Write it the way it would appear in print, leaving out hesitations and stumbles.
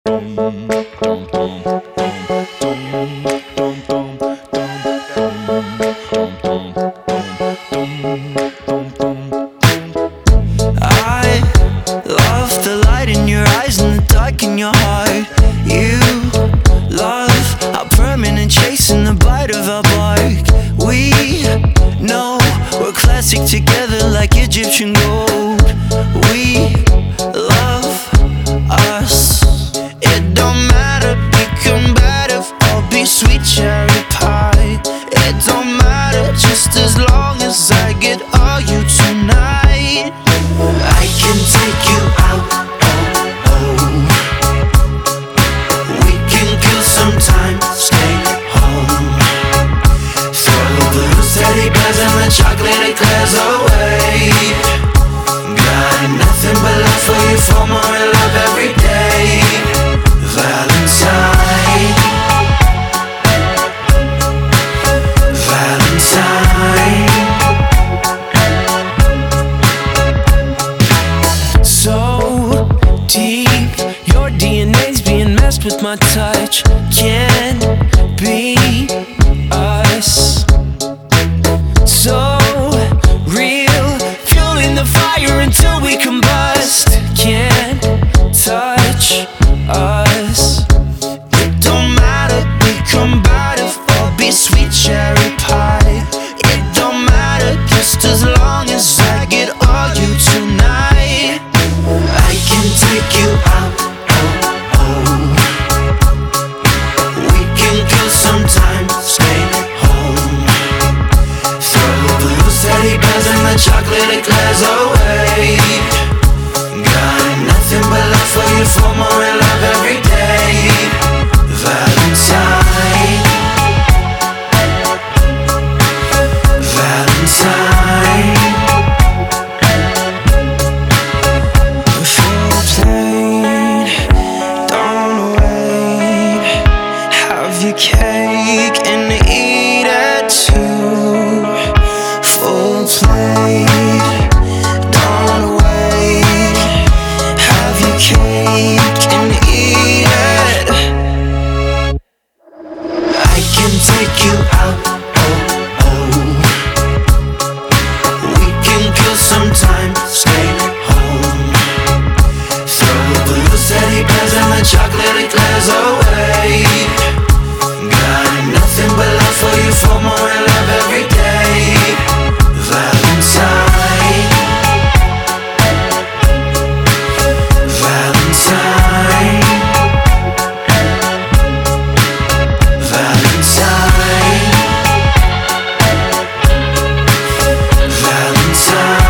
I love the light in your eyes and the dark in your heart. You love our permanent chase and the bite of our bark. We know we're classic together like Egyptian gold. We love us. It don't matter, be combative or be sweet cherry pie. It don't matter, just as long as I get all you tonight. I can take you out, oh, oh. We can kill some time, stay home. Throw the blue teddy bears and the chocolate eclairs away. Got nothing but love for you, for more love every day. Valentine, Valentine. So deep, your DNA's being messed with my touch. Can't be us. So real, fueling the fire until we combust. Can't touch us. It don't matter, be combative or be sweet cherry pie. It don't matter, just as long as I get all you tonight. I can take you out, oh, oh. We can kill some time, stay home. Throw the blue teddy bears and the chocolate eclairs away. Got nothing but love for you, for more love every day. Valentine, Valentine. Full plate, don't wait. Have your cake and eat it too. Full plate, don't wait. Have your cake and eat it. I can take you out, oh, oh. We can kill some time, stay home. Throw the blue teddy bears and the chocolate eclairs away. Got nothing but love for you, for more love every day. Valentine, Valentine, Valentine, Valentine.